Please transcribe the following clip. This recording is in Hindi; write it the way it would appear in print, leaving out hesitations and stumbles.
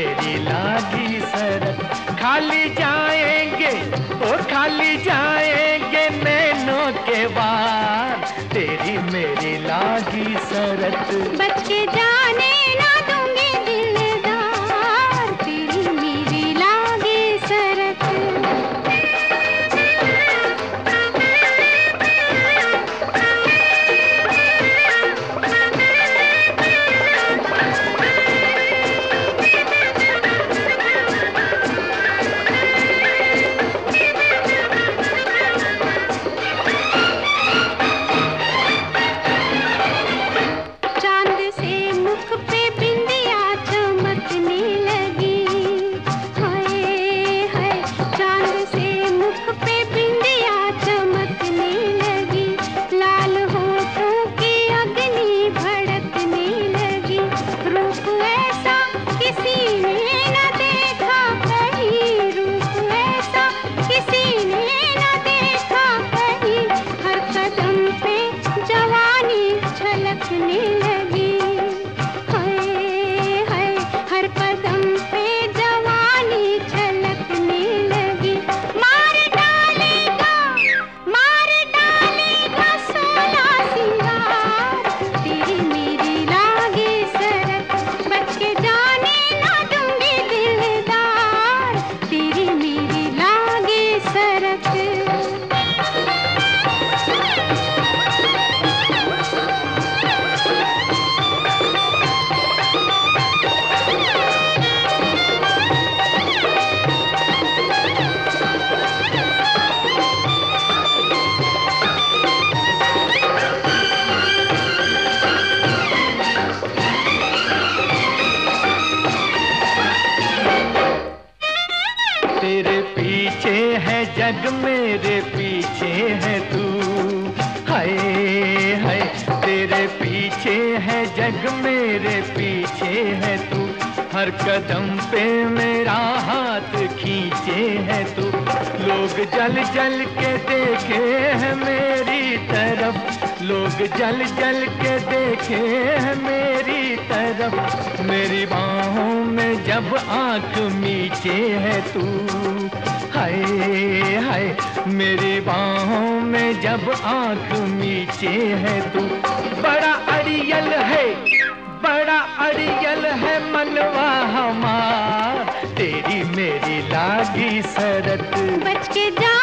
मेरी लागी सरत। खाली जाएंगे ओ खाली जाएंगे नैनों के वार, तेरी मेरी लागी सरत। बच के जाने ना दूंगी दिलदार, तेरी मेरी लागी सरत। तेरे पीछे है जग मेरे पीछे है तू, हाय हाय तेरे पीछे है जग मेरे पीछे है तू। हर कदम पे मेरा हाथ खींचे है तू। लोग जल जल के देखे हैं मेरी तरफ, लोग जल जल के देखे हैं मेरी तरफ। मेरी बाहों में जब आंख मीचे है तू, हाय हाय मेरी बाहों में जब आंख मीचे है तू। बड़ा अड़ियल है, बड़ा अड़ियल है मनवा हमार, तेरी मेरी लागी सरत। बच के जा